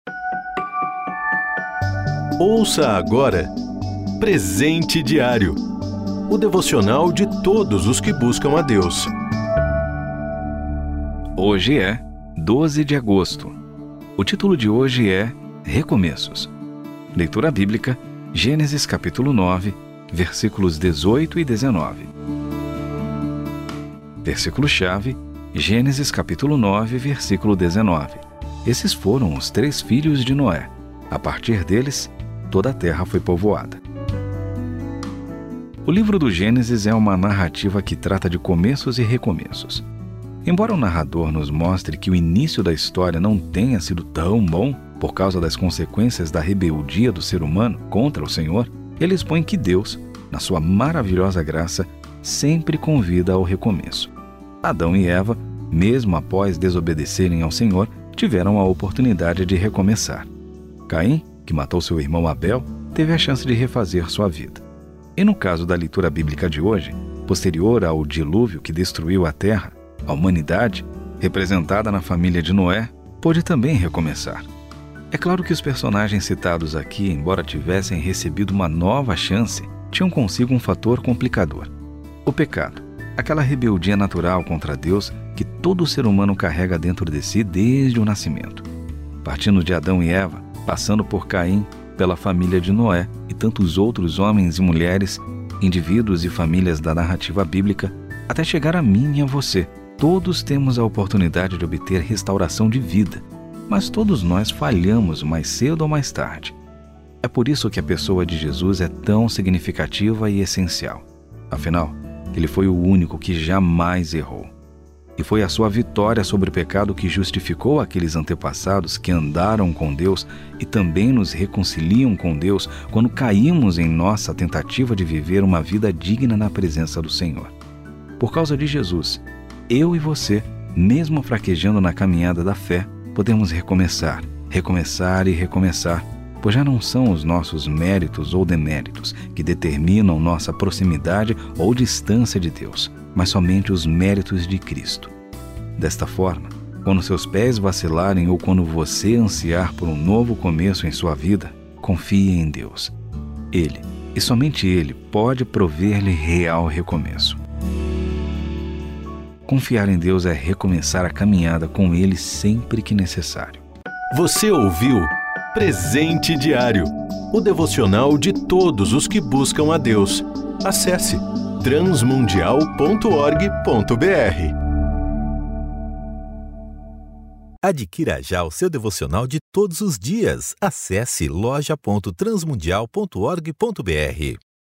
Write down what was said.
Ouça agora Presente Diário, o devocional de todos os que buscam a Deus. Hoje é 12 de agosto. O título de hoje é Recomeços. Leitura bíblica, Gênesis capítulo 9, versículos 18 e 19. Versículo-chave, Gênesis capítulo 9, versículo 19. Esses foram os 3 filhos de Noé. A partir deles, toda a terra foi povoada. O livro do Gênesis é uma narrativa que trata de começos e recomeços. Embora o narrador nos mostre que o início da história não tenha sido tão bom por causa das consequências da rebeldia do ser humano contra o Senhor, ele expõe que Deus, na sua maravilhosa graça, sempre convida ao recomeço. Adão e Eva, mesmo após desobedecerem ao Senhor, tiveram a oportunidade de recomeçar. Caim, que matou seu irmão Abel, teve a chance de refazer sua vida. E no caso da leitura bíblica de hoje, posterior ao dilúvio que destruiu a terra, a humanidade, representada na família de Noé, pôde também recomeçar. É claro que os personagens citados aqui, embora tivessem recebido uma nova chance, tinham consigo um fator complicador: o pecado, aquela rebeldia natural contra Deus que todo ser humano carrega dentro de si desde o nascimento. Partindo de Adão e Eva, passando por Caim, pela família de Noé e tantos outros homens e mulheres, indivíduos e famílias da narrativa bíblica, até chegar a mim e a você. Todos temos a oportunidade de obter restauração de vida, mas todos nós falhamos mais cedo ou mais tarde. É por isso que a pessoa de Jesus é tão significativa e essencial. Afinal, ele foi o único que jamais errou. E foi a sua vitória sobre o pecado que justificou aqueles antepassados que andaram com Deus e também nos reconciliam com Deus quando caímos em nossa tentativa de viver uma vida digna na presença do Senhor. Por causa de Jesus, eu e você, mesmo fraquejando na caminhada da fé, podemos recomeçar, recomeçar e recomeçar, pois já não são os nossos méritos ou deméritos que determinam nossa proximidade ou distância de Deus, mas somente os méritos de Cristo. Desta forma, quando seus pés vacilarem ou quando você ansiar por um novo começo em sua vida, confie em Deus. Ele, e somente Ele, pode prover-lhe real recomeço. Confiar em Deus é recomeçar a caminhada com Ele sempre que necessário. Você ouviu Presente Diário, o devocional de todos os que buscam a Deus. Acesse transmundial.org.br. Adquira já o seu devocional de todos os dias. Acesse loja.transmundial.org.br.